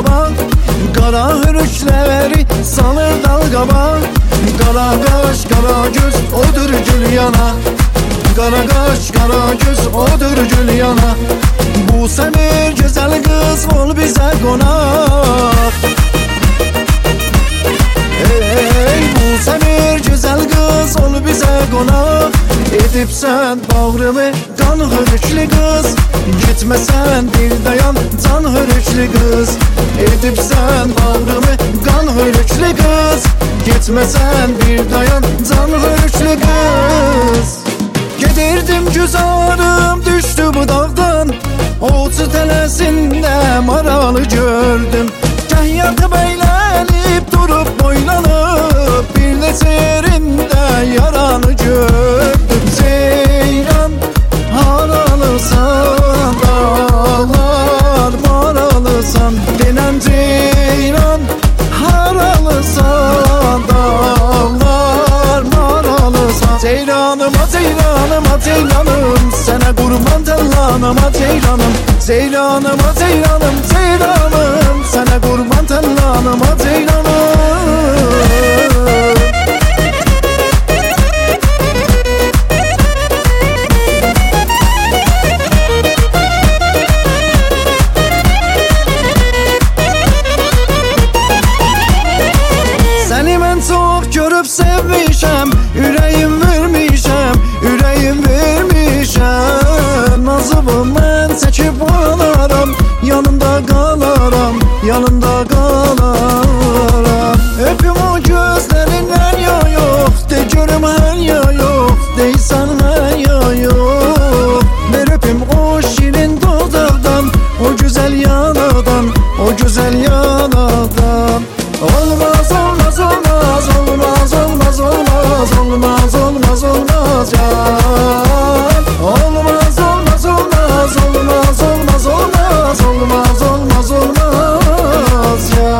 qabaq, qara hürüşləri salır dal qabaq. Qara qaş, qara göz, odur gül yana. Qara qaş, qara göz, odur gül yana. Bu səmir gözəl qız ol bizə qonaq. Ey bu səmir gözəl qız ol bizə qonaq. Edibsən bağrımı qan hörüklü qız, gitməsən bir dayan can hörüklü qız. Edibsən bağrımı qan hörüklü qız, gitməsən bir dayan can hörüklü qız. Gedirdim güzarım düşdü bu dağdan, Oğuz tələsində maralı gördüm. Gəh yatıb əylənib durub boylanıb, bir neçə yerində yaranı gördüm. Ceyran haralısan, dağlar maralısan. Denən ceyran haralısan, dağlar maralısan. Ceyranıma ceyranıma ceylanım, sənə qurban təllanıma ceylanım. Ceylanıma ceylanım ceylanım, sənə qurban təllanıma ceylanım. Səni mən çox görüb sevmişəm, ürəyim vermişəm, ürəyim vermişəm. Nazımı mən çəkib alaram, yanında qalaram, yanında qalaram. Öpüm o gözlərindən ya yox, de görüm hər ya yox, deysən hər ya yox. Ver öpüm o şirin dodaqdan, o gözəl yanadan, o gözəl yanadan. Olmaz olmaz olmaz olmaz olmaz olmaz olmaz olmaz olmaz ya. Olmaz olmaz olmaz olmaz olmaz olmaz olmaz olmaz olmaz ya.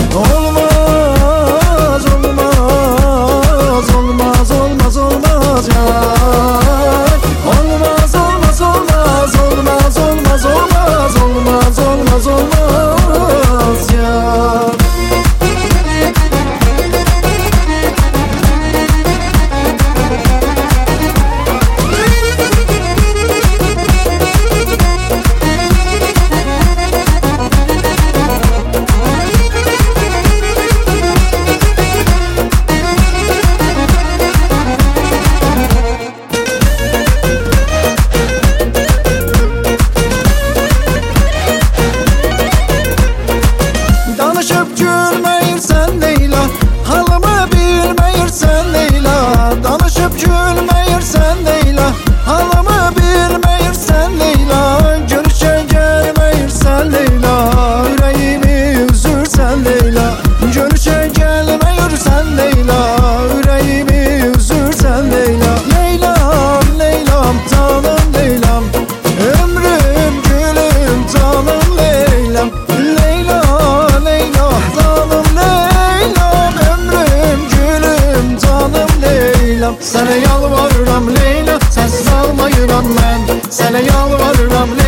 Olmaz olmaz olmaz olmaz olmaz ya. Olmaz olmaz olmaz olmaz olmaz olmaz olmaz olmaz olmaz ya. Danışıp gülməyirsən Leyla, halımı bilməyirsən Leyla. Danışıp gülməyirsən Leyla, halımı bilməyirsən Leyla. Görüşə gəlməyirsən Leyla, ürəyimi üzürsən Leyla. Görüşə gəlməyirsən Leyla, ürəyimi üzürsən Leyla. Leylam, Leylam, canım Leylam, ömrüm gülüm canım Leylam. Leyla Leyla canım Leylam, ömrüm gülüm canım Leylam. Sənə yalvarıram Leyla, sənsiz almayıram mən. Sənə yalvarıram Leyla.